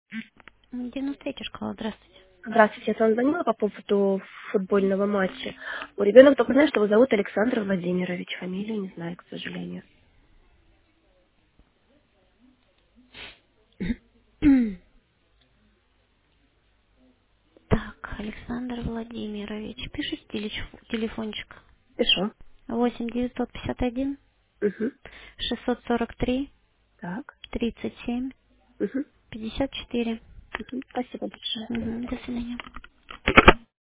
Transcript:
93-я школа, здравствуйте. Здравствуйте, я вам звонила по поводу футбольного матча. У ребенка только знает, что его зовут Александр Владимирович. Фамилию не знаю, к сожалению. Так, Александр Владимирович. Пишите телефончик. Пишу. 8 951 Угу. 643 Так. 37 Угу. 54. Угу. Спасибо большое. До свидания.